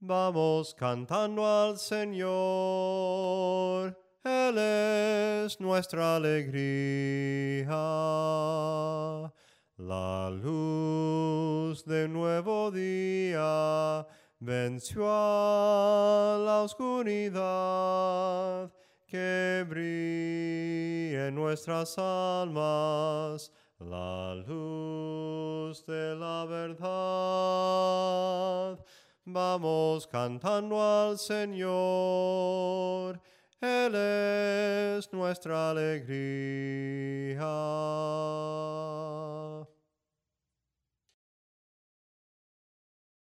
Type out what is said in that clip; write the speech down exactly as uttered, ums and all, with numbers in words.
Vamos cantando al Señor, Él es nuestra alegría. La luz de nuevo día venció a la oscuridad. Que brille en nuestras almas la luz de la verdad. Vamos cantando al Señor, Él es nuestra alegría.